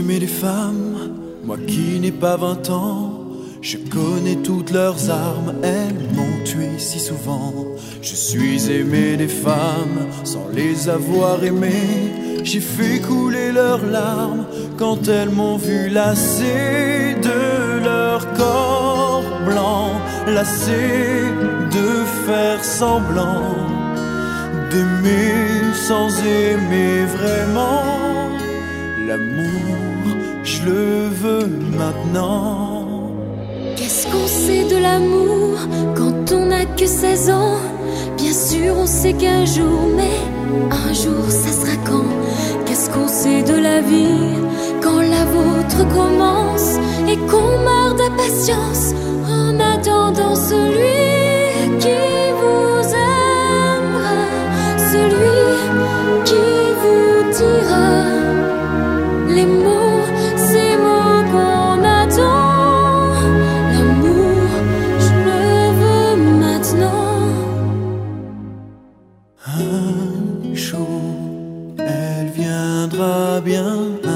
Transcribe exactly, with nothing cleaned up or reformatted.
aimé les femmes, moi qui n'ai pas vingt ans. Je connais toutes leurs armes, elles m'ont tué si souvent. Je suis aimé des femmes sans les avoir aimées. J'ai fait couler leurs larmes quand elles m'ont vu lassé de leur corps blanc, lassé de faire semblant d'aimer sans aimer vraiment. L'amour, je le veux maintenant. Qu'est-ce qu'on sait de l'amour quand on n'a que seize ans? Bien sûr on sait qu'un jour, mais un jour ça sera quand? Qu'est-ce qu'on sait de la vie quand la vôtre commence et qu'on meurt d'impatience en attendant celui qui vous aimera, celui qui vous dira les mots, ces mots qu'on attend. Un jour, elle viendra bien.